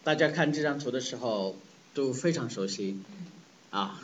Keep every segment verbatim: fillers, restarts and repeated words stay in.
大家看这张图的时候都非常熟悉啊。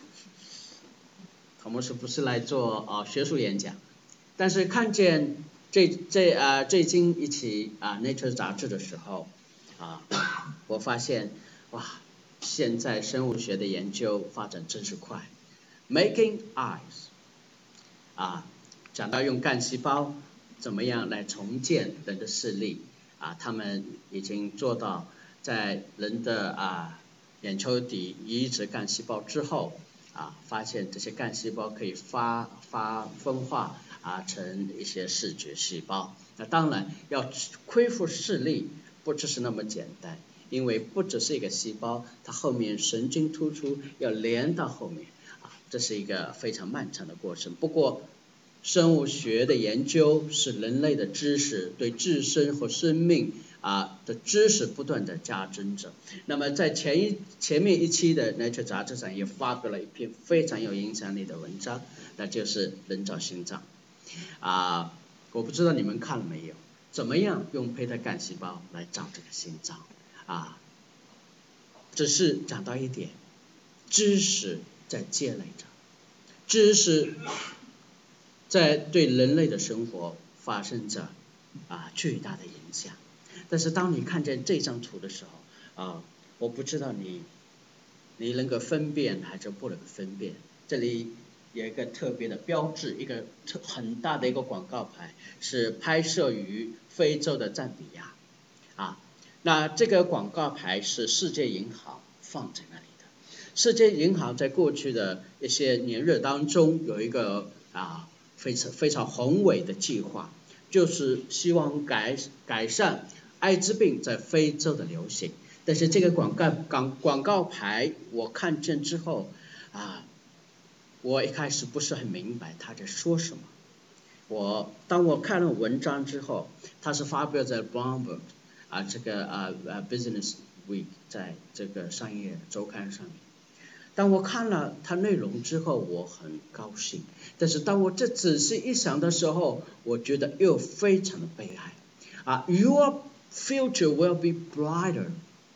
我们是不是来做啊学术演讲？但是看见这这啊最近一期啊 Nature 杂志的时候啊，我发现哇，现在生物学的研究发展真是快 ，Making eyes 啊，讲到用干细胞怎么样来重建人的视力啊，他们已经做到在人的啊眼球底移植干细胞之后啊，发现这些干细胞可以发发分化啊成一些视觉细胞。那当然要恢复视力不只是那么简单，因为不只是一个细胞，它后面神经突出要连到后面啊，这是一个非常漫长的过程。不过生物学的研究使人类的知识对自身和生命啊的知识不断的加增着。那么在前一前面一期的 Nature 杂志上也发表了一篇非常有影响力的文章，那就是人造心脏啊。我不知道你们看了没有，怎么样用胚胎干细胞来造这个心脏啊？只是讲到一点，知识在积累着，知识在对人类的生活发生着啊巨大的影响。但是当你看见这张图的时候啊，我不知道你你能够分辨还是不能分辨。这里有一个特别的标志，一个特很大的一个广告牌，是拍摄于非洲的赞比亚啊。那这个广告牌是世界银行放在那里的。世界银行在过去的一些年日当中有一个啊非常非常宏伟的计划，就是希望改改善艾滋病在非洲的流行。但是这个广告广广告牌我看见之后啊，我一开始不是很明白他在说什么。我当我看了文章之后，它是发表在 Bloomberg 啊这个啊啊 Business Week 在这个商业周刊上面。当我看了它内容之后，我很高兴。但是当我这仔细一想的时候，我觉得又非常的悲哀啊 ！Your future will be brighter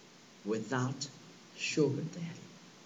without sugar daddy.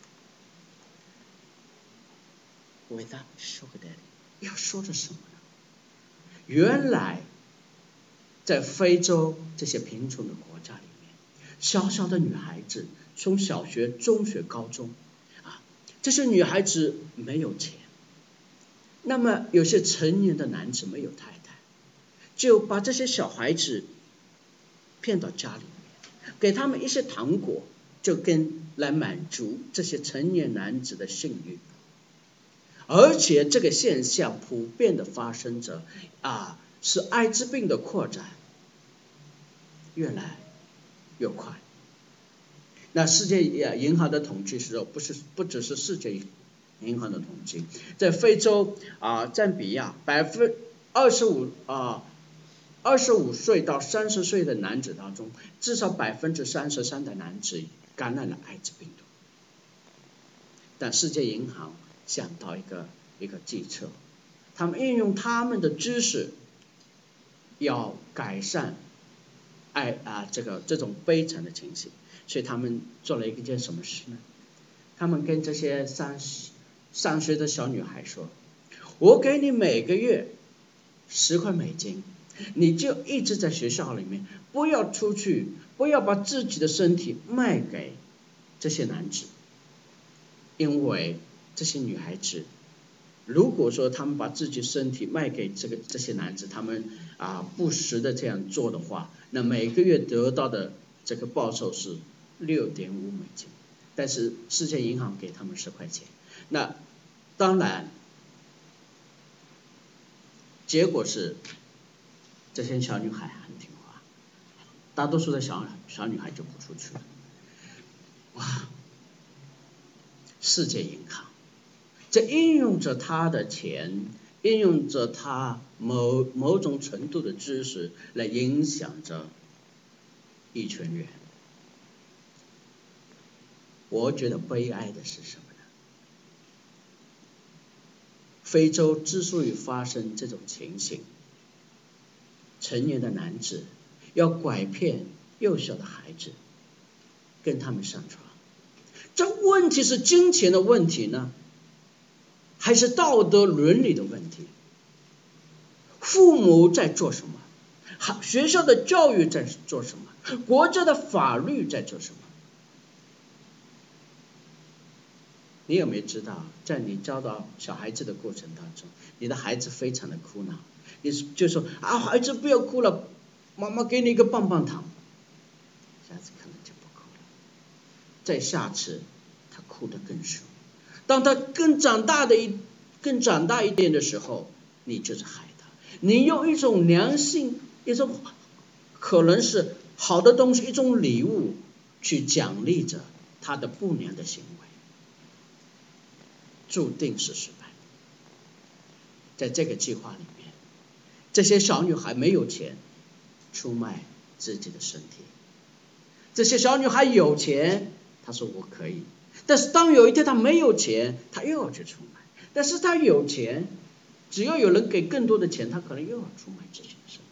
Without sugar daddy， 要说的什么呢？原来在非洲这些贫穷的国家里面，小小的女孩子从小学、中学、高中啊，这些女孩子没有钱，那么有些成年的男子没有太太，就把这些小孩子骗到家里面，给他们一些糖果，就跟来满足这些成年男子的性欲。而且这个现象普遍的发生着啊，使艾滋病的扩展越来越快。那世界银行的统计时候，不是不只是世界银行的统计，在非洲啊赞比亚百分二十五啊二十五岁到三十岁的男子当中，至少百分之三十三的男子感染了艾滋病毒。但世界银行想到一个一个计策，他们运用他们的知识，要改善爱啊这个这种悲惨的情形，所以他们做了一件什么事呢？他们跟这些上上学的小女孩说：“我给你每个月十块美金，你就一直在学校里面，不要出去，不要把自己的身体卖给这些男子。”因为这些女孩子，如果说他们把自己身体卖给这个这些男子，他们啊不时的这样做的话，那每个月得到的这个报酬是六点五美金，但是世界银行给他们十块钱。那当然，结果是这些小女孩很听话，大多数的小小女孩就不出去了。哇！世界银行，这应用着他的钱，应用着他某某种程度的知识来影响着一群人。我觉得悲哀的是什么呢？非洲之所以发生这种情形，成年的男子要拐骗幼小的孩子， 跟他们上床。这问题是金钱的问题呢，还是道德伦理的问题？父母在做什么？学校的教育在做什么？国家的法律在做什么？你有没有知道，在你教导小孩子的过程当中，你的孩子非常的哭闹，你就说啊，孩子不要哭了，妈妈给你一个棒棒糖，小孩子可能就不哭了。再下次他哭得更凶，当他更长大的一更长大一点的时候，你就是害他，你用一种良性，一种可能是好的东西，一种礼物去奖励着他的不良的行为，注定是失败。在这个计划里面，这些小女孩没有钱出卖自己的身体，这些小女孩有钱，她说我可以，但是当有一天她没有钱，她又要去出卖，但是她有钱，只要有人给更多的钱，她可能又要出卖自己的身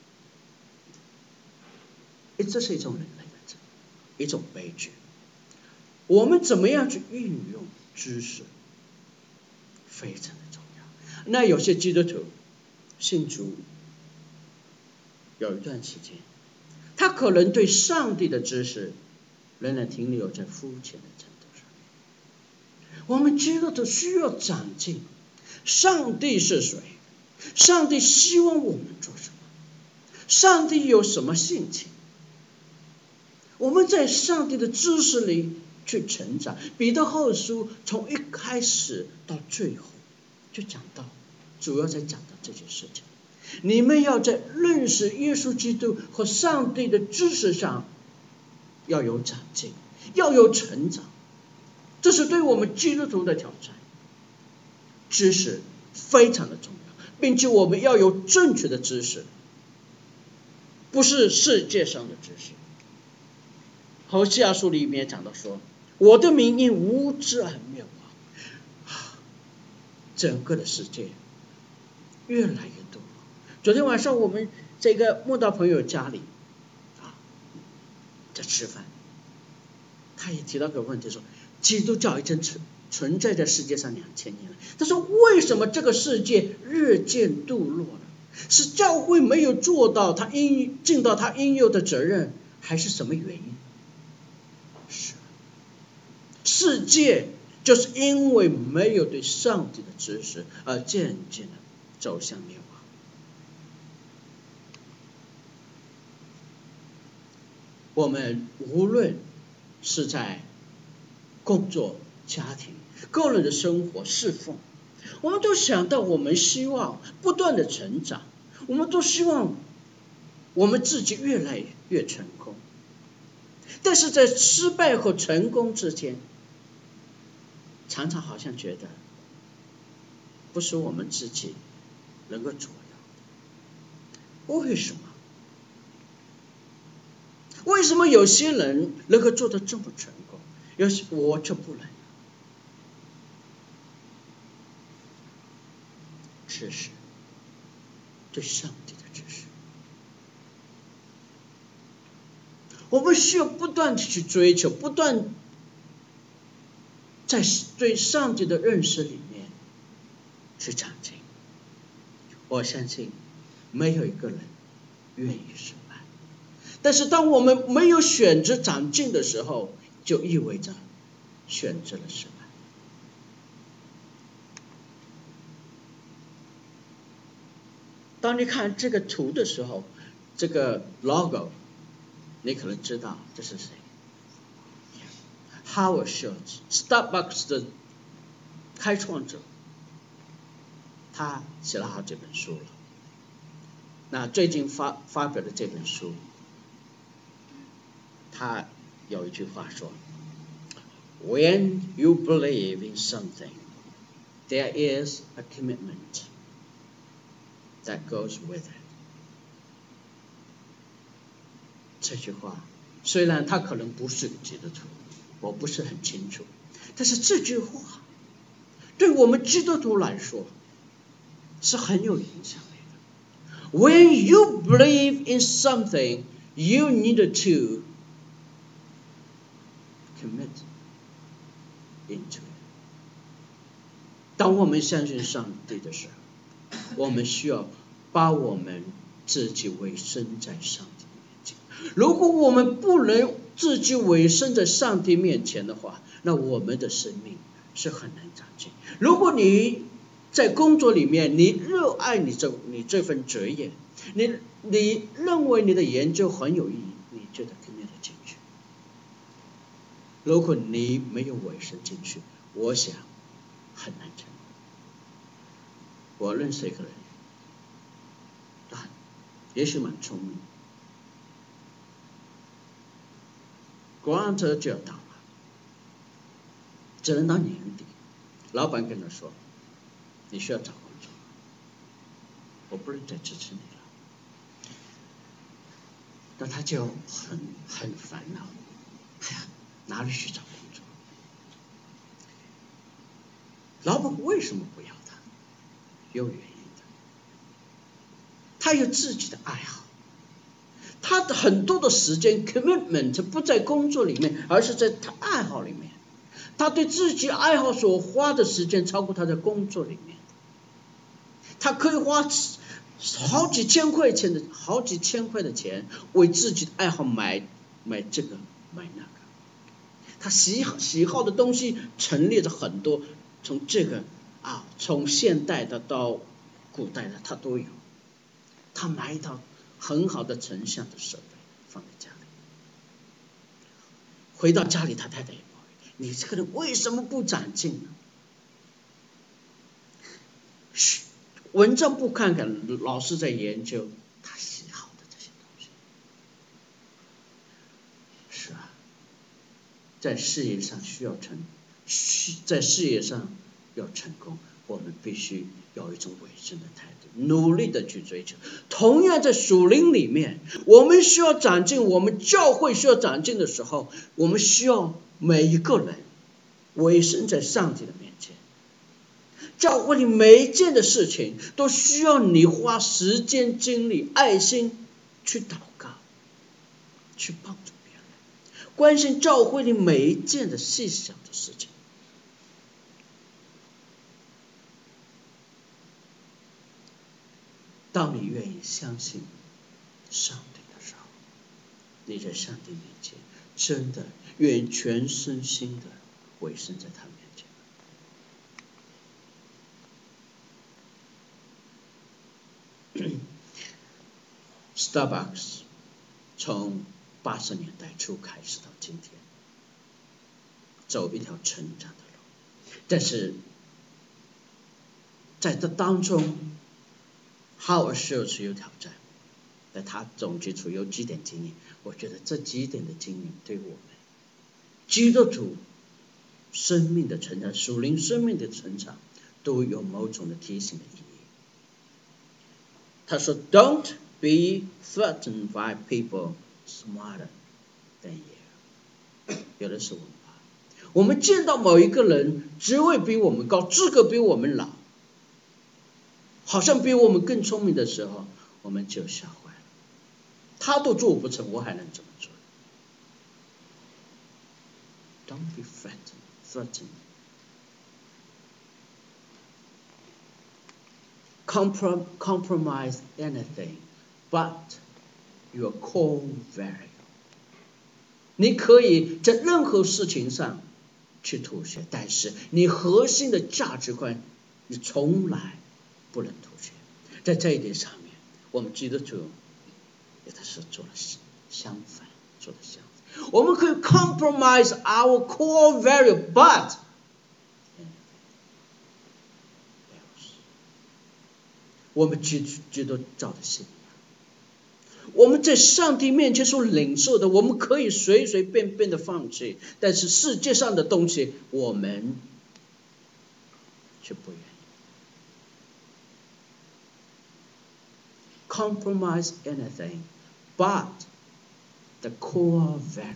体。这是一种人类的一种悲剧。我们怎么样去运用知识非常的重要。那有些基督徒信主有一段时间，他可能对上帝的知识仍然停留在肤浅的程度上。我们基督徒需要长进。上帝是谁？上帝希望我们做什么？上帝有什么性情？我们在上帝的知识里去成长。彼得后书从一开始到最后就讲到，主要在讲到这件事情。你们要在认识耶稣基督和上帝的知识上要有长进，要有成长，这是对我们基督徒的挑战。知识非常的重要，并且我们要有正确的知识，不是世界上的知识。何西阿书里面讲到说，我的民因无知而灭亡。整个的世界越来越多。昨天晚上我们这个慕道朋友家里啊，在吃饭，他也提到个问题说，基督教已经存存在在世界上两千年了。他说为什么这个世界日渐堕落了？是教会没有做到他应尽到他应有的责任，还是什么原因？是世界就是因为没有对上帝的知识而渐渐的走向灭亡。我们无论是在工作、家庭、个人的生活、侍奉，我们都想到我们希望不断的成长，我们都希望我们自己越来越成功。但是在失败和成功之间，常常好像觉得不是我们自己能够左右。为什么？为什么有些人能够做得这么成功，有些我就不能？知识，对上帝的知识，我们需要不断的去追求，不断在对上帝的认识里面去长进。我相信没有一个人愿意失败，但是当我们没有选择长进的时候，就意味着选择了失败。当你看这个图的时候，这个 logo 你可能知道这是谁， Howard Schultz Starbucks 的开创者，他写了好几本书了。那最近发发表的这本书，他有一句话说， When you believe in something, there is a commitment that goes with it。 这句话虽然他可能不是个基督徒，我不是很清楚，但是这句话对我们基督徒来说是很有影响力的。 When you believe in something, you need to commit into it。当我们相信上帝的时候，我们需要把我们自己委身在上帝面前。如果我们不能自己委身在上帝面前的话，那我们的生命是很难长进。如果你在工作里面，你热爱你这你这份职业，你你认为你的研究很有意义，你觉得跟你的进去。如果你没有委身进去，我想很难成。我认识一个人，啊，也许蛮聪明，国安车就要到了，只能到年底。老板跟他说，你需要找工作，我不能再支持你了。那他就很很烦恼，哎呀，哪里去找工作？老板为什么不要他？有原因的。他有自己的爱好，他的很多的时间 commitment 不在工作里面，而是在他爱好里面。他对自己爱好所花的时间超过他在工作里面。他可以花好几千块钱的好几千块的钱为自己的爱好买买这个买那个。他喜好喜好的东西陈列着很多，从这个啊从现代的到古代的他都有。他买一套很好的成像的设备放在家里，回到家里他太太也抱怨，你这个人为什么不长进呢？文章不看看，老是在研究他喜好的这些东西。是啊，在事业上需要成，在事业上要成功，我们必须有一种委身的态度，努力的去追求。同样在属灵里面，我们需要长进，我们教会需要长进的时候，我们需要每一个人委身在上帝的面前。教会里每一件的事情都需要你花时间、精力、爱心去祷告，去帮助别人，关心教会里每一件的细小的事情。当你愿意相信上帝的时候，你在上帝面前真的愿全身心的委身在他面前。Starbucks 从八十年代初开始到今天，走一条成长的路，但是在这当中 Howard Schultz 有挑战，但他总结出有几点经验，我觉得这几点的经验对我们基督徒生命的成长、属灵生命的成长都有某种的提醒的意义。他说 Don't be threatened by people smarter than you。 有的时候我们见到某一个人职位比我们高，资格比我们老，好像比我们更聪明的时候，我们就吓坏了。他都做不成，我还能怎么做？ Don't be threatened, threatened. Comprom- compromise anything but your core value. 你可以在任何事情上去妥协，但是你核心的价值观你从来不能妥协。在这一点上面，我们基督徒有的时候做了相反，做了相反。我们可以 compromise our core value, but我们基督教的信仰，我们在上帝面前所领受的，我们可以随随便便的放弃，但是世界上的东西我们却不愿意。Compromise anything but the core value.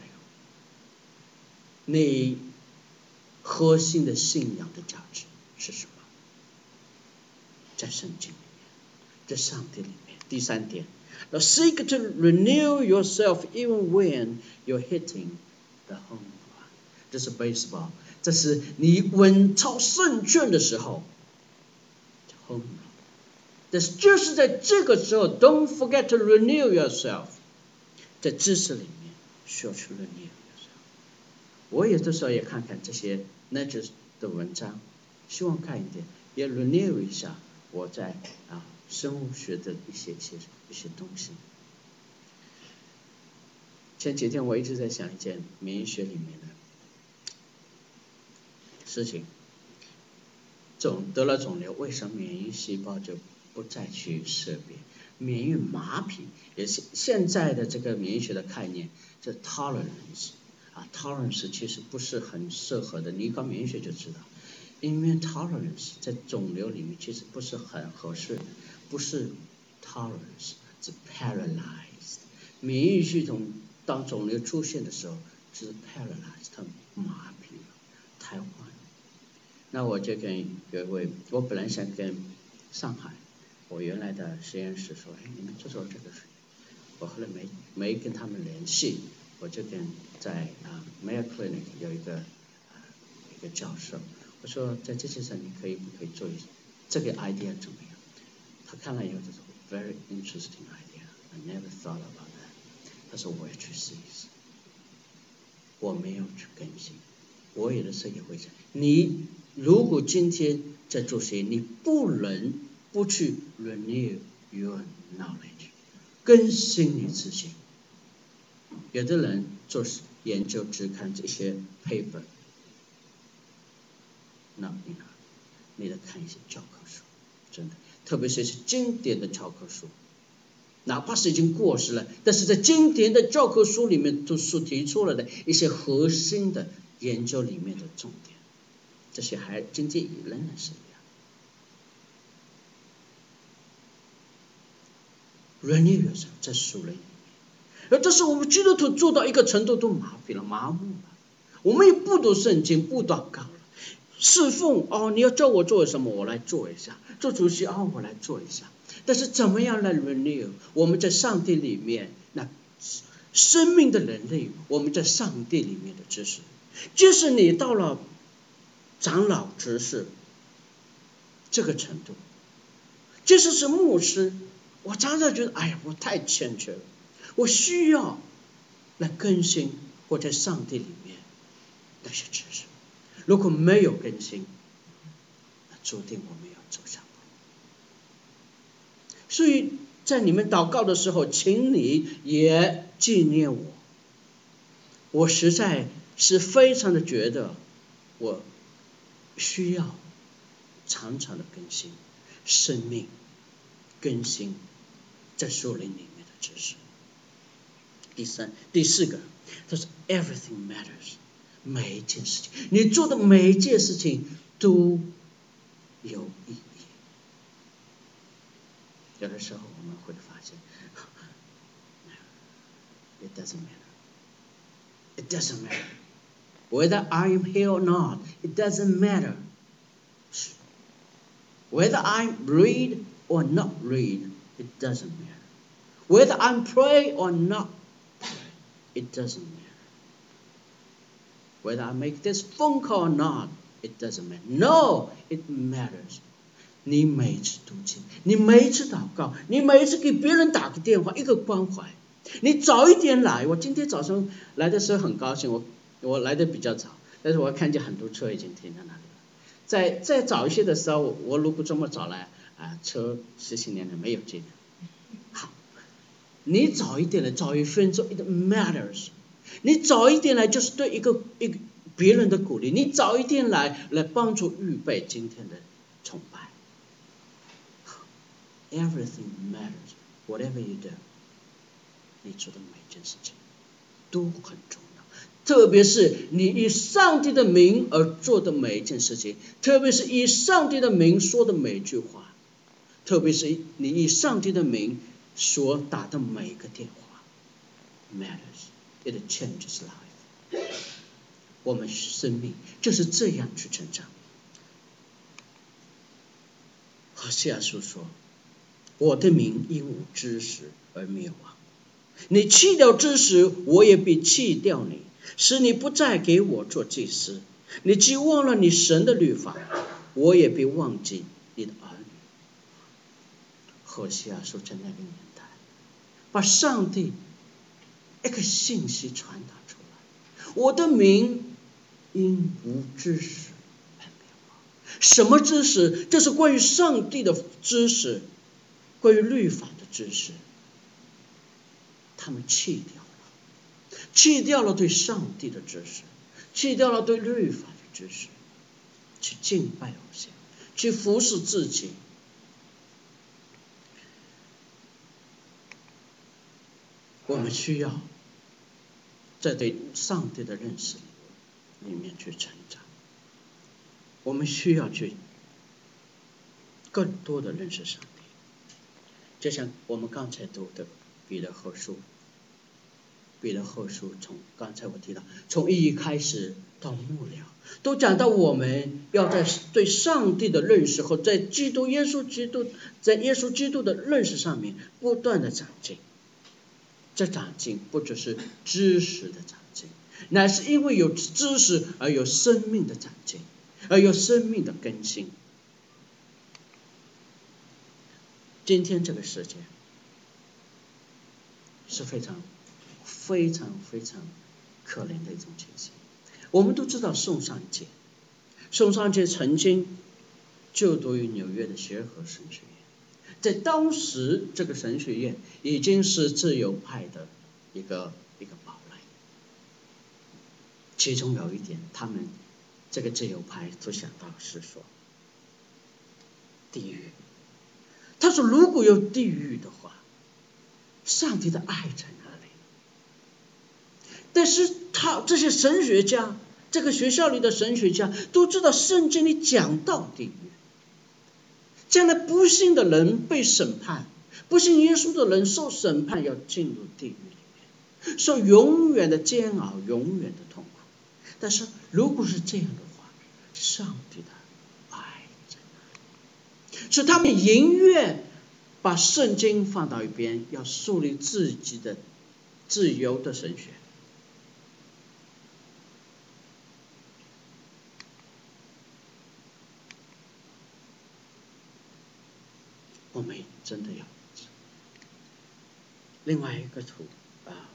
你核心的信仰的价值是什么？在圣经里面，在上帝里面。第三点， Now seek to renew yourself even when you're hitting the home run. 这是 baseball， 这是你稳操胜券的时候 home run。但是就是在这个时候 ，don't forget to renew yourself， 在知识里面需要去 renew yourself。我有的时候也看看这些 Nature 的文章，希望看一点，也 renew 一下我在啊生物学的一些一些一些东西。前几天我一直在想一件免疫学里面的事情，肿得了肿瘤，为什么免疫细胞就不再去识别？免疫麻痹也是现在的这个免疫学的概念，这 tolerance 啊 tolerance 其实不是很适合的，你搞免疫学就知道 immune tolerance 在肿瘤里面其实不是很合适的，不是 tolerance 是 paralyzed。 免疫系统当肿瘤出现的时候是 paralyzed， 它麻痹了，瘫痪了。那我就跟有一位，我本来想跟上海我原来的实验室说，哎，你们做做这个事，我后来没没跟他们联系，我就跟在啊 Mayo Clinic 有一个、呃、一个教授，我说在这些上你可以不可以做一这个 idea 怎么样？他看了以后就说 very interesting idea, I never thought about that。他说我要去试一试，我没有去更新，我有的时候也会讲，你如果今天在做实验，你不能不去 renew your knowledge， 更新你自己。有的人做研究只看这些 paper， 那你呢？你得看一些教科书，真的，特别是经典的教科书，哪怕是已经过时了，但是在经典的教科书里面都所提出来的一些核心的研究里面的重点，这些还今天仍然是一样。renew yourself 在属灵里面，而这是我们基督徒做到一个程度都麻痹了、麻木了。我们也不读圣经、不祷告了，侍奉哦，你要叫我做什么，我来做一下；做主席哦，我来做一下。但是怎么样来 renew 我们在上帝里面那生命的能力，我们在上帝里面的知识，即使你到了长老执事这个程度，即使是牧师，我常常觉得哎呀，我太欠缺了，我需要来更新我在上帝里面那些知识。如果没有更新，那注定我们要走下坡。所以在你们祷告的时候，请你也纪念我，我实在是非常的觉得我需要常常的更新生命，更新在属灵里面的知识。第三第四个，它是 everything matters， 每一件事情，你做的每一件事情都有意义。有的时候我们会发现 it doesn't matter, it doesn't matter whether I am here or not, it doesn't matter whether I read or not read, it doesn't matter whether I pray or not pray, it doesn't matter whether I make this phone call or not, it doesn't matter. No, it matters. 你每一次读经，你每一次祷告，你每一次给别人打个电话，一个关怀，你早一点来。我今天早上来的时候很高兴，我我来的比较早，但是我看见很多车已经停在那里了。再再早一些的时候，我如果这么早来啊，车十几年了没有进。好，你早一点来，早一分钟 ，it matters。你早一点来就是对一个一个别人的鼓励，你早一点来来帮助预备今天的崇拜。Everything matters, whatever you do， 你做的每件事情都很重要，特别是你以上帝的名而做的每一件事情，特别是以上帝的名说的每一句话，特别是你以上帝的名所打的每一个电话 ，matters, it changes life。我们生命就是这样去成长。何西阿书说，我的民因无知识而灭亡，你弃掉知识，我也必弃掉你。 使你不再给我做祭司。你既忘了你神的律法，我也别忘记你的儿女。何西阿书在那个年代，把上帝一个信息传达出来：我的民因无知识而灭亡。什么知识？这是关于上帝的知识，关于律法的知识。他们弃掉了，弃掉了对上帝的知识，弃掉了对律法的知识，去敬拜偶像，去服侍自己。我们需要在对上帝的认识里面去成长，我们需要去更多的认识上帝。就像我们刚才读的彼得后书，彼得后书从刚才我提到，从一开始到末了，都讲到我们要在对上帝的认识和在基督耶稣基督在耶稣基督的认识上面不断的长进。这长进不只是知识的长进，乃是因为有知识而有生命的长进，而有生命的更新。今天这个世界是非常非常非常可怜的一种情形。我们都知道宋尚节，宋尚节曾经就读于纽约的协和神学院，在当时这个神学院已经是自由派的一个一个堡垒。其中有一点，他们这个自由派所想到是说地狱。他说如果有地狱的话，上帝的爱在哪里？但是他这些神学家，这个学校里的神学家都知道圣经里讲到地狱，将来不信的人被审判，不信耶稣的人受审判，要进入地狱里面，受永远的煎熬，永远的痛苦。但是如果是这样的话，上帝的爱在哪里？所以他们宁愿把圣经放到一边，要树立自己的自由的神学。我们真的要另外一个图啊，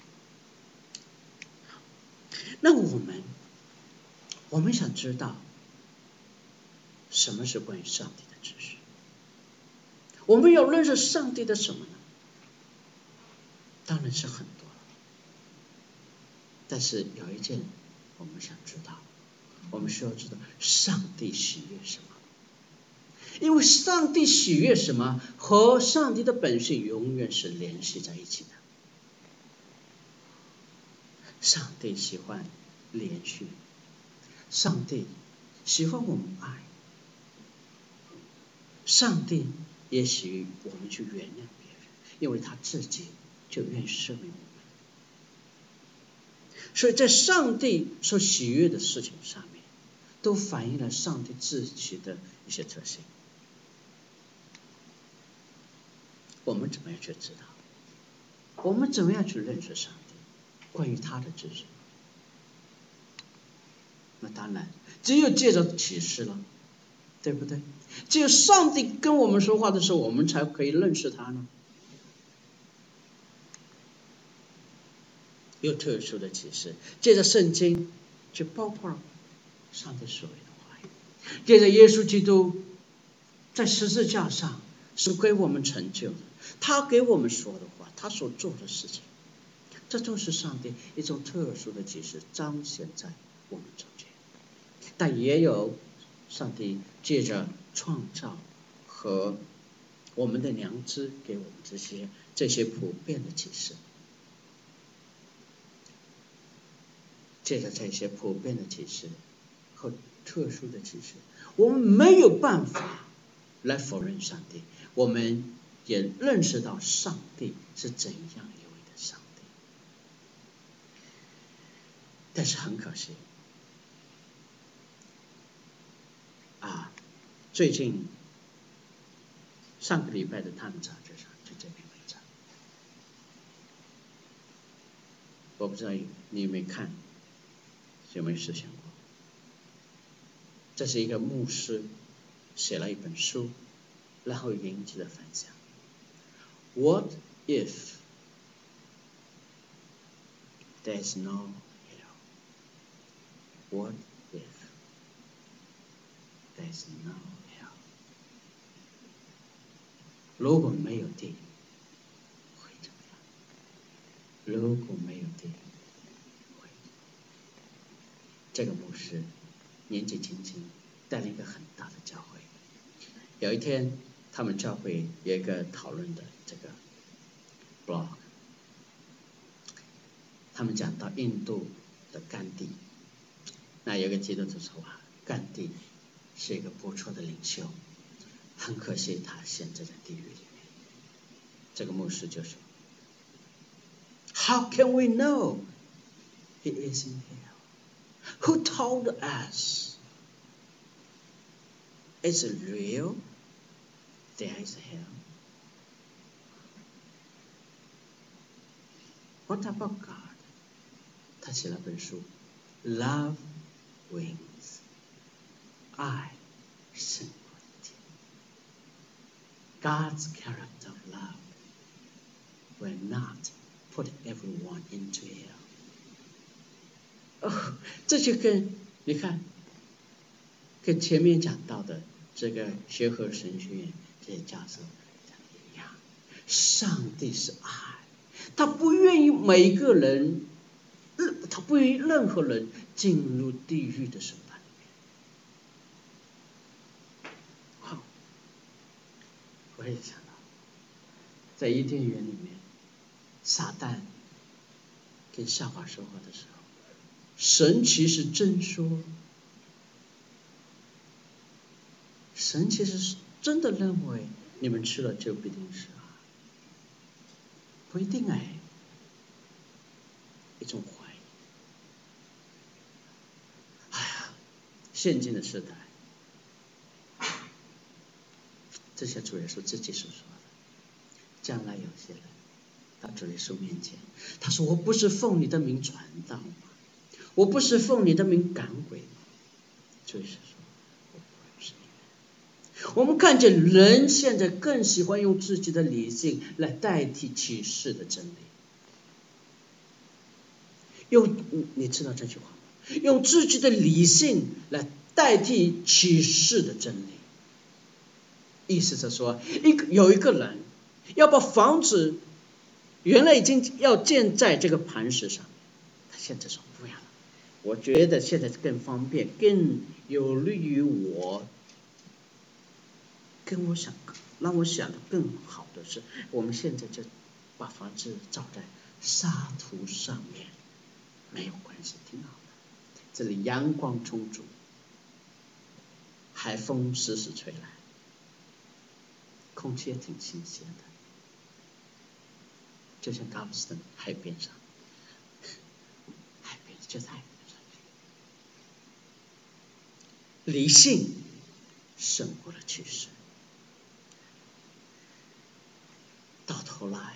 那我们我们想知道什么是关于上帝的知识？我们要认识上帝的什么呢？当然是很多了，但是有一件我们想知道，我们需要知道上帝喜悦什么。因为上帝喜悦什么和上帝的本性永远是联系在一起的。上帝喜欢连续，上帝喜欢我们爱，上帝也喜悦我们去原谅别人，因为他自己就愿意赦免我们。所以在上帝所喜悦的事情上面，都反映了上帝自己的一些特性。我们怎么样去知道？我们怎么样去认识上帝？关于他的知识，那当然只有借着启示了，对不对？只有上帝跟我们说话的时候，我们才可以认识他呢。有特殊的启示，借着圣经，就包括了上帝所谓的话语，借着耶稣基督在十字架上是给我们成就的，他给我们说的话，他所做的事情，这都是上帝一种特殊的启示彰显在我们中间。但也有上帝借着创造和我们的良知给我们这些这些普遍的启示，借着这些普遍的启示和特殊的启示，我们没有办法来否认上帝，我们也认识到上帝是怎样一位的上帝。但是很可惜啊，最近上个礼拜的《他们杂志》上就这篇文章， 我不知道你有没有看，有没有思想过？这是一个牧师写了一本书，然后引起的分享。What if there's no hell? What if there's no hell? 如果没有地狱会怎么样？如果没有地狱会怎么样？这个牧师年纪轻轻带了一个很大的教会。有一天他们教会有一个讨论的这个 blog， 他们讲到印度的甘地，那有一个基督徒说啊，甘地是一个不错的领袖，很可惜他现在在地狱里面。这个牧师就说 How can we know he is in hell? Who told us it's real? There is hell. What about God? 他写了本书 Love Wins， 爱胜过一切。 God's character of love will not put everyone into hell。 哦，这就跟你看跟前面讲到的这个协和神学院这些教授讲的一样，上帝是爱，他不愿意每一个人，他不愿意任何人进入地狱的审判里面。好，我也想到在伊甸园里面，撒旦跟夏娃说话的时候，神其实真说，神其实是真的认为你们吃了就必定是啊，不一定哎，一种怀疑。哎呀，现今的时代，这些主耶稣自己所说的，将来有些人到主耶稣面前，他说我不是奉你的名传道吗？我不是奉你的名赶鬼吗？主耶稣说我不认识你们。我们看见人现在更喜欢用自己的理性来代替启示的真理，用你知道这句话吗？用自己的理性来代替启示的真理。意思是说，一个有一个人要把房子原来已经要建在这个磐石上面，他现在说不要了，我觉得现在更方便，更有利于我，跟我想让我想的更好的是，我们现在就把房子造在沙土上面，没有关系，挺好的。这里阳光充足，海风时时吹来，空气也挺新鲜的，就像高斯登海边上，海边就在海边上去。理性胜过了趋势，到头来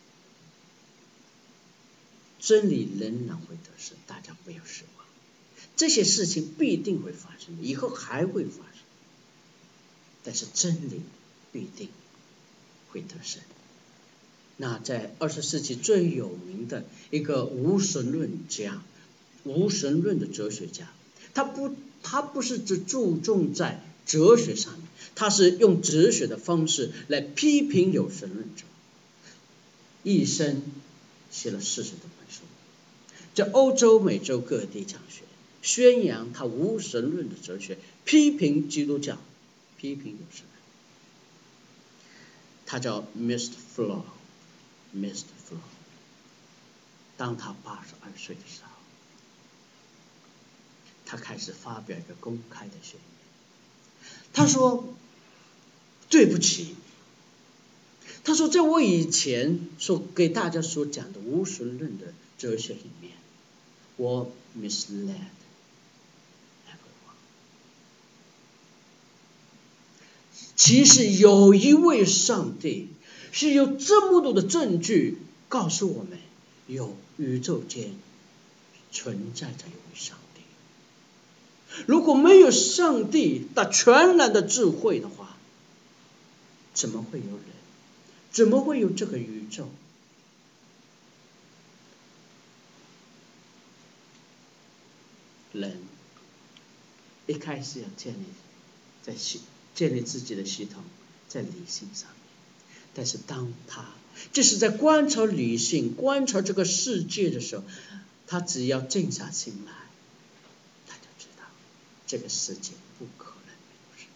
真理仍然会得胜，大家不要失望。这些事情必定会发生，以后还会发生，但是真理必定会得胜。那在二十世纪最有名的一个无神论家，无神论的哲学家，他不他不是只注重在哲学上面，他是用哲学的方式来批评有神论者，一生写了四十多本书，在欧洲美洲各地讲学，宣扬他无神论的哲学，批评基督教，批评有神论。他叫 Mister Flaw Mister Flaw。 当他八十二岁的时候，他开始发表一个公开的宣言，他说对不起，他说在我以前所给大家所讲的无神论的哲学里面，我 misled everyone。 其实有一位上帝是有这么多的证据告诉我们有宇宙间存在着一位上帝。如果没有上帝的全然的智慧的话，怎么会有人？怎么会有这个宇宙？人一开始要建立在系建立自己的系统在理性上面，但是当他就是在观察理性观察这个世界的时候，他只要静下心来，他就知道这个世界不可能没有神。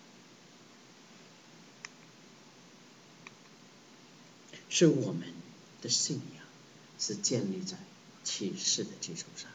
是我们的信仰是建立在启示的基础上。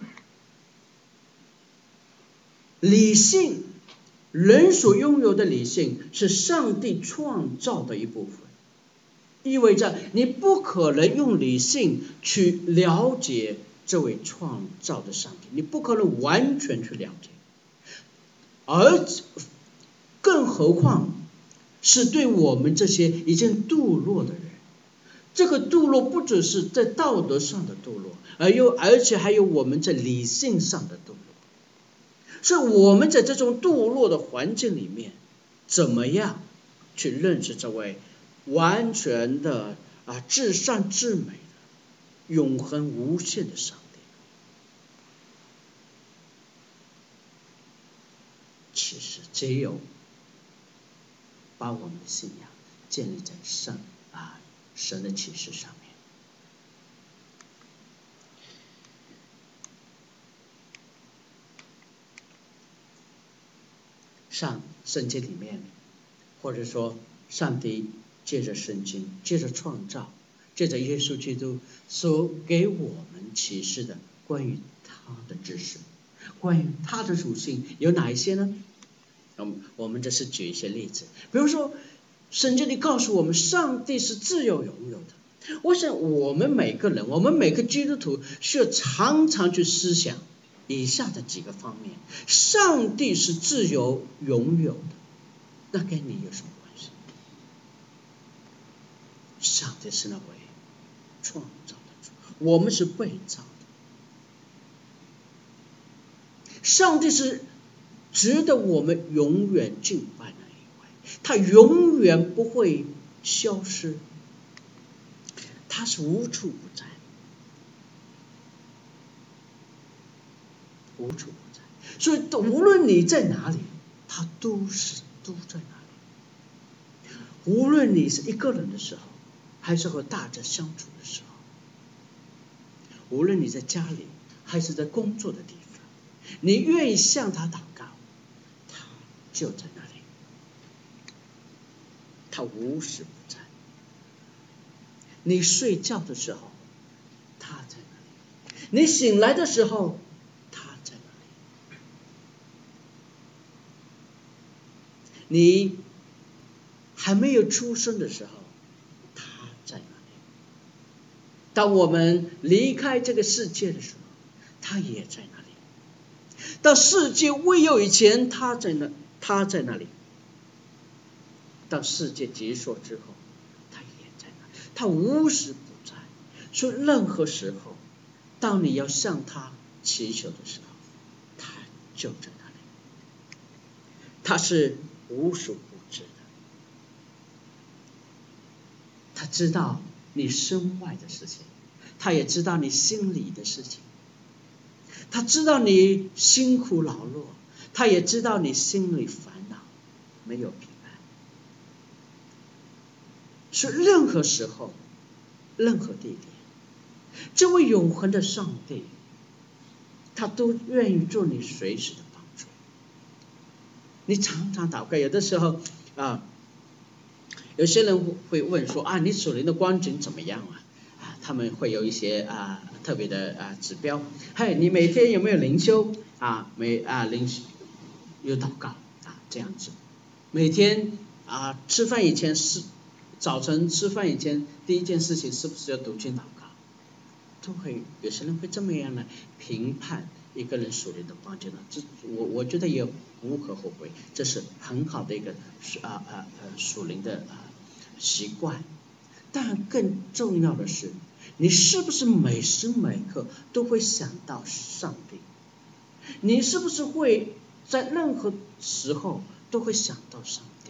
理性，人所拥有的理性是上帝创造的一部分，意味着你不可能用理性去了解这位创造的上帝，你不可能完全去了解，而更何况是对我们这些已经堕落的人。这个堕落不只是在道德上的堕落，而又而且还有我们在理性上的堕落。是我们在这种堕落的环境里面，怎么样去认识这位完全的啊至善至美的永恒无限的上帝？其实只有把我们的信仰建立在上啊神的启示上面。上圣经里面，或者说上帝借着圣经借着创造借着耶稣基督所给我们启示的关于他的知识，关于他的属性有哪一些呢？嗯，我们这是举一些例子，比如说圣经里告诉我们上帝是自由拥有的。我想我们每个人我们每个基督徒需要常常去思想以下的几个方面：上帝是自由拥有的，那跟你有什么关系？上帝是那位创造的主，我们是被造的。上帝是值得我们永远敬拜的一位，他永远不会消失，他是无处不在，无处不在。所以无论你在哪里，他都是都在哪里。无论你是一个人的时候，还是和大家相处的时候，无论你在家里还是在工作的地方，你愿意向他祷告，他就在那里，他无时不在。你睡觉的时候，他在那里；你醒来的时候，他在那里。你还没有出生的时候，他在那里。当我们离开这个世界的时候，他也在那里。当世界未有以前，他在那，他在那里。当世界结束之后，他也在那里。他无时不在。所以任何时候，当你要向他祈求的时候，他就在那里。他是无所不知的，他知道你身外的事情，他也知道你心里的事情，他知道你辛苦劳碌，他也知道你心里烦恼没有平安。是任何时候任何地点，这位永恒的上帝他都愿意做你随时的帮助。你常常祷告，有的时候啊，有些人会问说啊，你属灵的光景怎么样啊？啊，他们会有一些啊特别的啊指标。嘿，你每天有没有灵修啊？每啊灵有祷告啊这样子。每天啊吃饭以前是早晨吃饭以前第一件事情是不是要读经祷告？都会有些人会这么样来评判一个人属灵的光景呢？这我我觉得也无可厚非，这是很好的一个啊啊呃属灵的啊习惯。但更重要的是， 你是不是每时每刻都会想到上帝？你是不是会在任何时候都会想到上帝？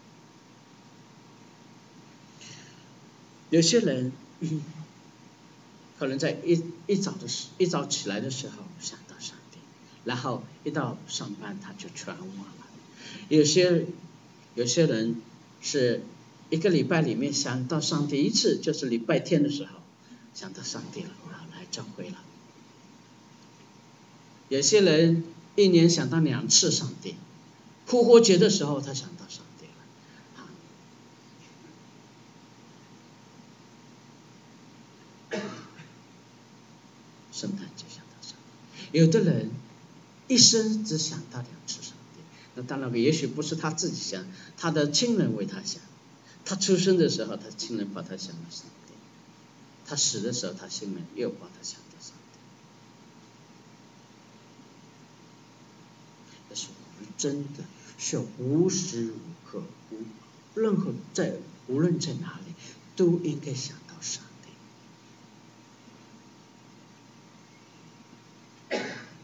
有些人、嗯、可能在一一早的一早起来的时候想到上帝，然后一到上班他就全忘了。有些有些人是一个礼拜里面想到上帝一次，就是礼拜天的时候想到上帝了，然后来教会了。有些人一年想到两次上帝，复活节的时候他想到上帝了，圣诞节想到上帝。有的人一生只想到两次上帝，那当然也许不是他自己想，他的亲人为他想。他出生的时候他亲人把他想到上帝，他死的时候他亲人又把他想到上帝。但是我们真的需要无时无刻无任何在无论在哪里都应该想到上帝。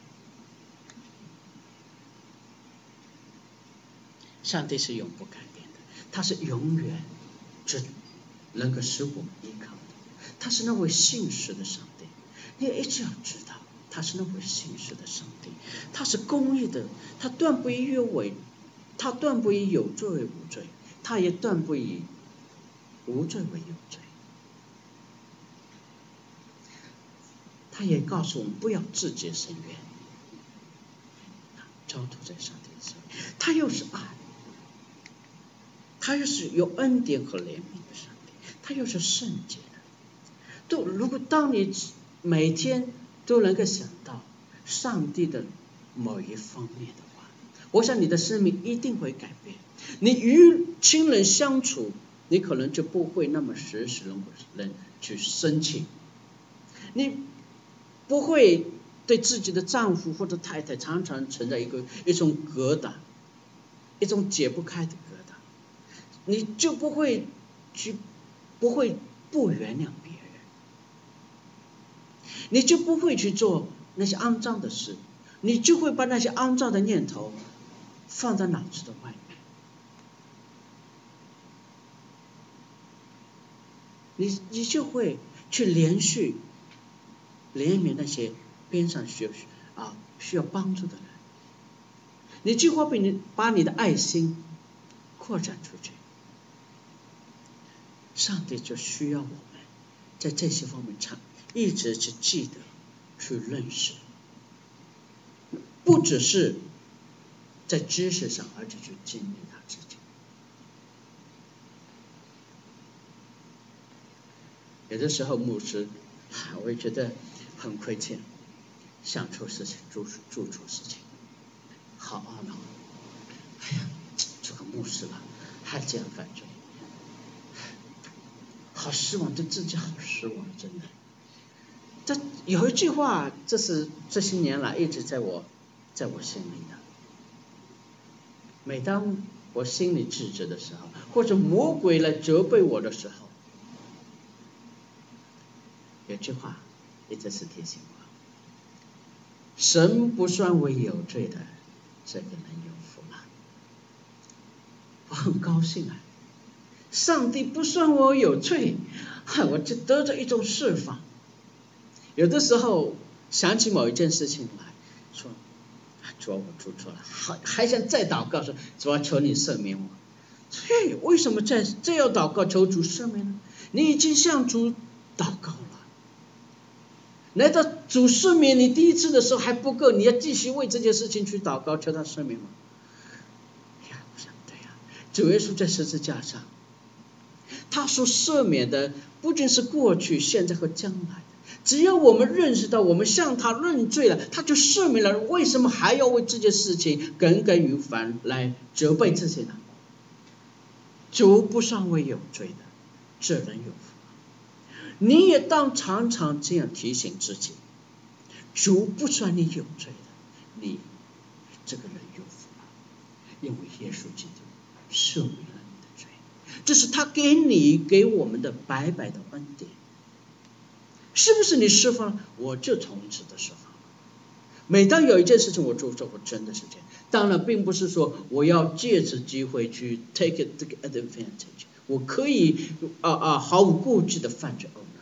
上帝是永不改变的，他是永远只能够使我们依靠的，他是那位信实的上帝。你一直要知道他是那位信实的上帝，他是公义的，他断不以有为，他断不以有罪为无罪，他也断不以无罪为有罪。他也告诉我们不要自结深渊，交托在上帝的手里。他又是爱，他又是有恩典和怜悯的上帝，他又是圣洁的。都如果当你每天都能够想到上帝的某一方面的话，我想你的生命一定会改变。你与亲人相处，你可能就不会那么时时能去生气，你不会对自己的丈夫或者太太常常存在一个一种疙瘩，一种解不开的疙瘩，你就不会去不会不原谅别人，你就不会去做那些肮脏的事，你就会把那些肮脏的念头放在脑子的外面，你你就会去连续怜悯那些边上需要啊需要帮助的人，你就会把你把你的爱心扩展出去。上帝就需要我们在这些方面常一直去记得去认识，不只是在知识上，而且去经历他自己。有的时候牧师我也觉得很亏欠，想出事情做做出事情，好懊恼，哎呀这个牧师了还这样犯罪，好失望，对自己好失望，真的。这有一句话，这是这些年来一直在我在我心里的。每当我心里自责的时候，或者魔鬼来责备我的时候，有句话一直是提醒我：神不算为有罪的，这个人有福了。我很高兴啊，上帝不算我有罪，我就得着一种释放。有的时候想起某一件事情来说，主啊我做错了，还还想再祷告说，主啊求你赦免我。嘿，为什么再再要祷告求主赦免呢？你已经向主祷告了，来到主赦免你第一次的时候还不够，你要继续为这件事情去祷告求他赦免吗？呀，我想对呀，主耶稣在十字架上，他所赦免的不仅是过去现在和将来，只要我们认识到我们向他认罪了，他就赦免了，为什么还要为这件事情耿耿于怀来责备自己呢？主不算为有罪的，这人有福。你也当常常这样提醒自己，主不算你有罪的，你这个人有福了，因为耶稣基督赦免了你的罪，这是他给你给我们的白白的恩典。 是不是你释放，我就从此的释放。每当有一件事情我做做，我真的是这样。当然并不是说我要借此机会去 take it, 这个 advantage， 我可以啊啊毫无顾忌的犯罪。哦 no，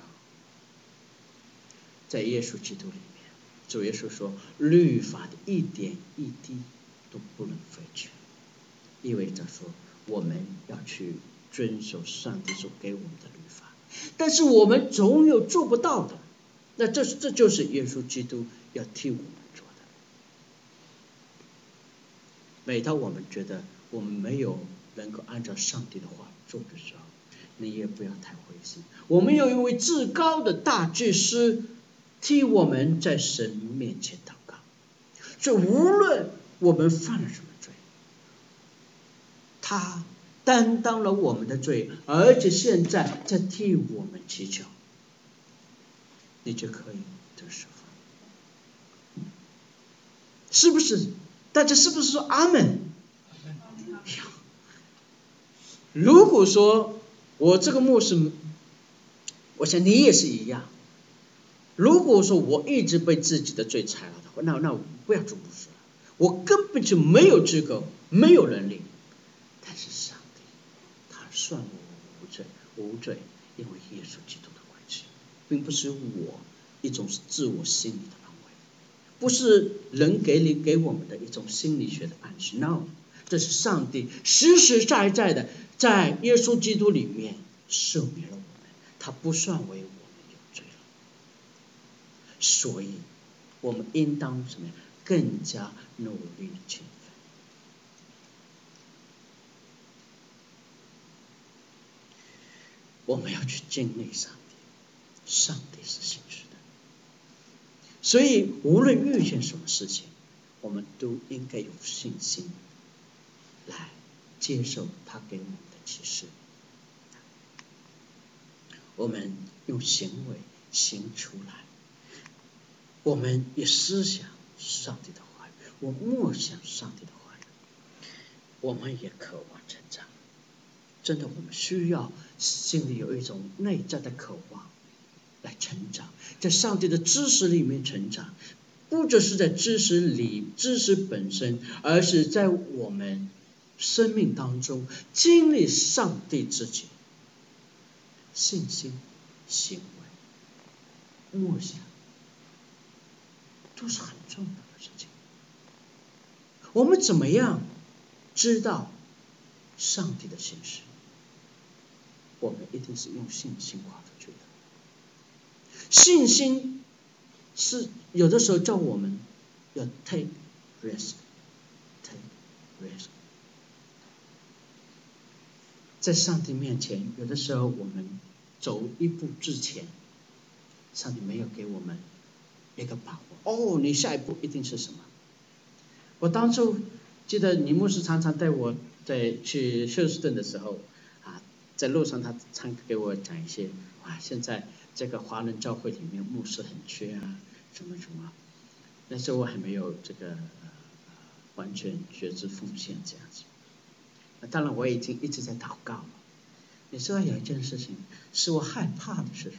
在耶稣基督里面，主耶稣说，律法的一点一滴都不能废去，意味着说我们要去遵守上帝所给我们的律法，但是我们总有做不到的，那这这就是耶稣基督要替我们做的。每当我们觉得我们没有能够按照上帝的话做的时候，你也不要太灰心，我们有一位至高的大祭司替我们在神面前祷告，所以无论我们犯了什么罪，他担当了我们的罪，而且现在在替我们祈求，你就可以得释放。是不是？大家是不是说阿们？如果说我这个牧师，我想你也是一样，如果说我一直被自己的罪缠绕的话，那那我不要做牧师了，我根本就没有资格，没有能力。但是上帝他算我无罪，无罪，因为耶稣基督的关系，并不是我一种自我心理的安慰，不是人给你给我们的一种心理学的暗示 ，no， 这是上帝实实在在的在耶稣基督里面赦免了我们，他不算为我们有罪了。所以我们应当什么呀？更加努力勤奋。我们要去经历上帝，上帝是信实的，所以无论遇见什么事情，我们都应该有信心来接受他给我们的启示。我们用行为行出来，我们也思想上帝的话语，我默想上帝的话语，我们也渴望成长。真的，我们需要心里有一种内在的渴望来成长，在上帝的知识里面成长，不只是在知识里知识本身，而是在我们生命当中经历上帝自己，信心、行为、默想都是很重要的事情。我们怎么样知道上帝的心事？我们一定是用信心跨出去的。信心是有的时候叫我们要 take risk， take risk。在上帝面前，有的时候我们走一步之前，上帝没有给我们一个把握。哦，你下一步一定是什么？我当初记得尼牧师常常带我在去休斯顿的时候啊，在路上他常给我讲一些啊，现在这个华人教会里面牧师很缺啊，什么什么。那时候我还没有这个、呃、完全觉知奉献这样子。当然我已经一直在祷告了。你知道有一件事情使我害怕的是什么？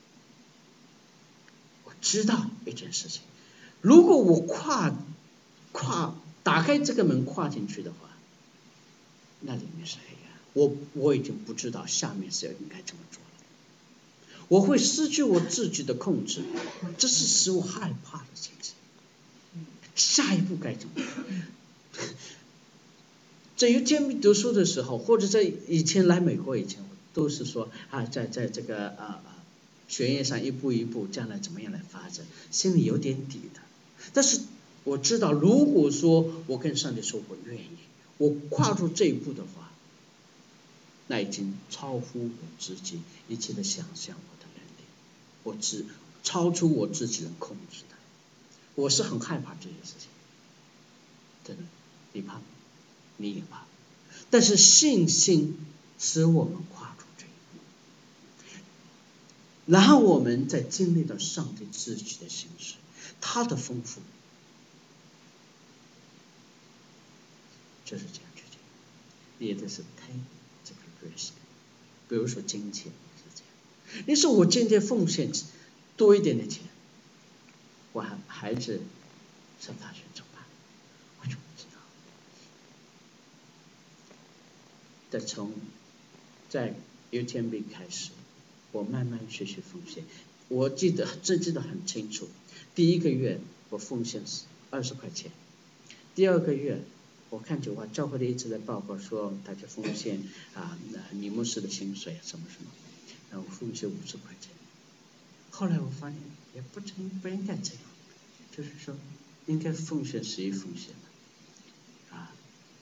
我知道一件事情，如果我跨跨打开这个门跨进去的话，那里面是黑暗，我我已经不知道下面是应该怎么做了，我会失去我自己的控制，这是使我害怕的事情。下一步该怎么做？在于坚密读书的时候，或者在以前来美国以前，都是说啊，在在这个啊学业上一步一步，将来怎么样来发展，心里有点底的。但是我知道，如果说我跟上帝说我愿意，我跨出这一步的话，那已经超乎我自己一切的想象，我的能力，我只超出我自己能控制的。我是很害怕这件事情，真的，你怕吗？你也怕，但是信心使我们跨出这一步，然后我们在经历到上帝自己的形式，他的丰富，就是这样去讲，也就是 take 这个 risk。比如说金钱是这样，你说我今天奉献多一点的钱，我还孩子上大学怎么办？我就不知道。但从在 U T M B 开始，我慢慢学习奉献。我记得真记得很清楚，第一个月我奉献二十块钱，第二个月我看见哇，教会里一直在报告说大家奉献啊，女牧师的薪水什么什么，然后奉献五十块钱。后来我发现也不真不应该这样，就是说应该奉献十一奉献的啊。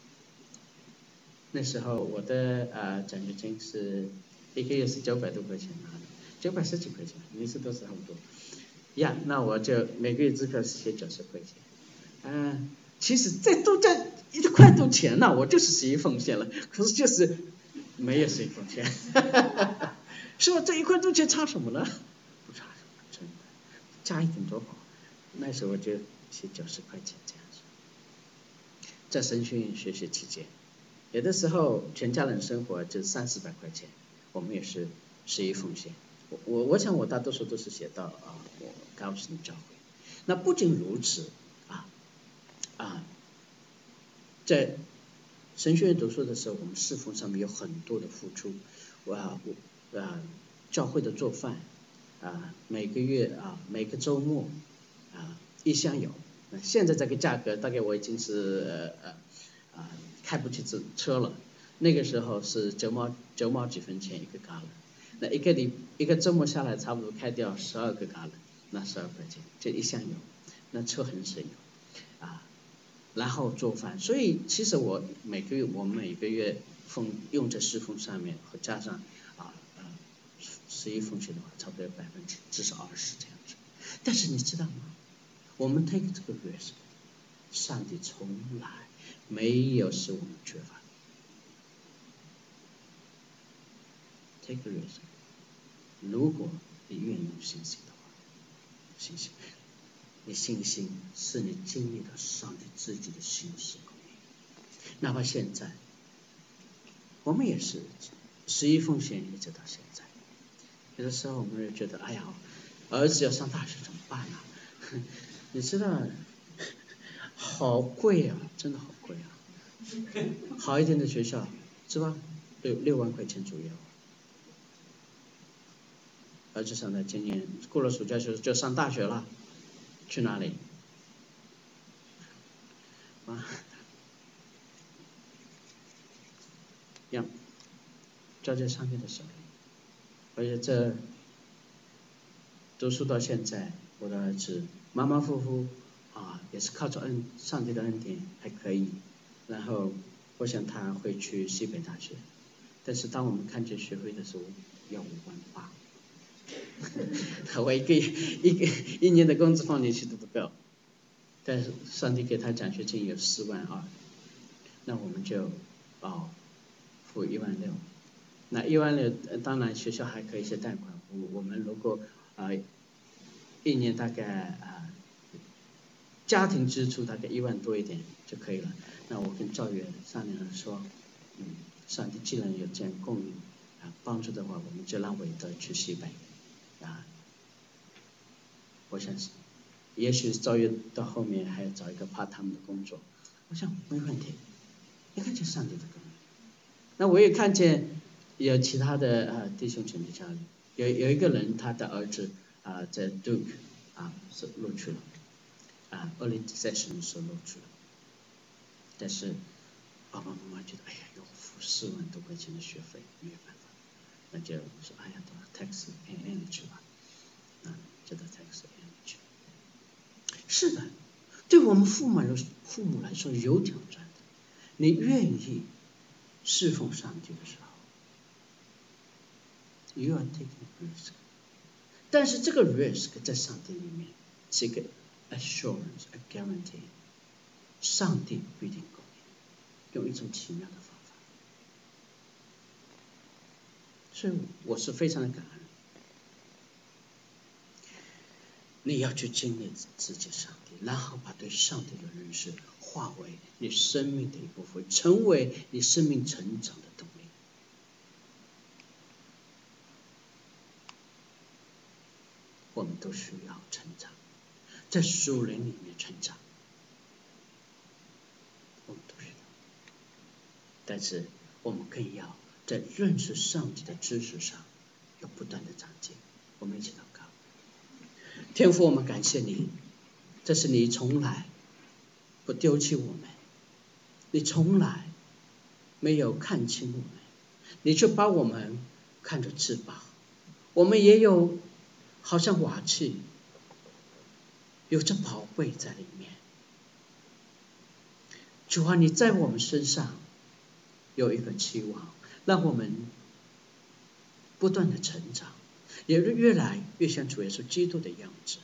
那时候我的呃奖学金是一个月是九百多块钱拿的，九百十几块钱，每次都是差不多。呀，那我就每个月支票是写九十块钱。嗯、呃，其实再多这一块多钱呢，我就是十一奉献了，可是就是没有十一奉献，是吧？这一块多钱差什么呢？不差什么，真的，加一点多好。那时候我就写九十块钱这样子。在神学院学习期间，有的时候全家人生活就三四百块钱，我们也是十一奉献。我我我想我大多数都是写到啊，我高神教会。那不仅如此啊啊，在神学院读书的时候，我们侍奉上面有很多的付出。我啊我啊教会的做饭啊，每个月啊每个周末啊一箱油。现在这个价格大概我已经是呃呃啊开不起车了。那个时候是九毛九毛几分钱一个嘎了，那一个礼一个周末下来差不多开掉十二个嘎了，那十二块钱这一箱油，那车很省油啊。然后做饭，所以其实我每个月我每个月奉用在侍奉上面，和加上啊呃十一奉献的话，差不多有百分之至少二十这样子。但是你知道吗？我们 take 这个 risk， 上帝从来没有使我们缺乏。take a risk， 如果你愿意用信心的话，信心，你信心是你经历了上帝自己的心事供应。哪怕现在，我们也是十一奉献一直到现在。有的时候我们也觉得，哎呀，儿子要上大学怎么办啊？你知道，好贵啊，真的好贵啊！好一点的学校是吧？六六万块钱左右。儿子上的今年过了暑假就就上大学了，去哪里？啊，样，交在上面的手里。而且这读书到现在，我的儿子马马虎虎啊，也是靠着恩上帝的恩典还可以。然后我想他会去西北大学，但是当我们看见学费的时候，要五万八。我一个一个一年的工资放进去都不够，但是上帝给他奖学金有四万二，那我们就哦付一万六，那一万六当然学校还可以一些贷款，我我们如果啊、呃、一年大概啊、呃、家庭支出大概一万多一点就可以了。那我跟赵远商量了说，嗯，上帝既然有这样供应啊帮助的话，我们就让韦德去西北。啊，我想也许赵越到后面还要找一个 part time 的工作，我想没问题。你看见上帝的供应，那我也看见有其他的啊弟兄姐妹家里有有一个人，他的儿子啊在 Duke 啊是录取了啊 early session 的时候录取了，但是爸爸妈妈觉得哎呀要付四万多块钱的学费，没有办法，那就说哎呀到 Texas A and M 去吧。啊，就到 Texas A and M 去。是的，对我们父母来父母来说有挑战的。你愿意侍奉上帝的时候 ，you are taking risk。但是这个 risk 在上帝里面是一个 assurance，a guarantee， 上帝必定供应，用一种奇妙的方法。所以我是非常的感恩。你要去经历自己上帝，然后把对上帝的认识化为你生命的一部分，成为你生命成长的动力。 我们都需要成长，在属灵里面成长，我们都需要。但是我们更要在认识上帝的知识上要不断的长进。我们一起祷告。天父，我们感谢你，这是你从来不丢弃我们，你从来没有看轻我们，你却把我们看作至宝。我们也有好像瓦器，有着宝贝在里面。主啊，你在我们身上有一个期望，让我们不断的成长，也越来越像主耶稣基督的样子，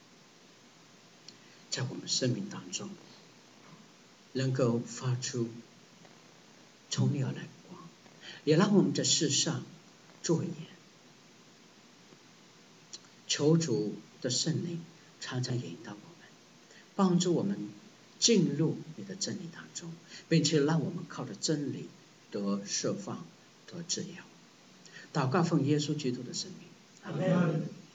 在我们生命当中能够发出从你而来的光，也让我们在世上做盐。求主的圣灵常常引导我们，帮助我们进入你的真理当中，并且让我们靠着真理得释放，得自由。祷告奉耶稣基督的圣名，阿们。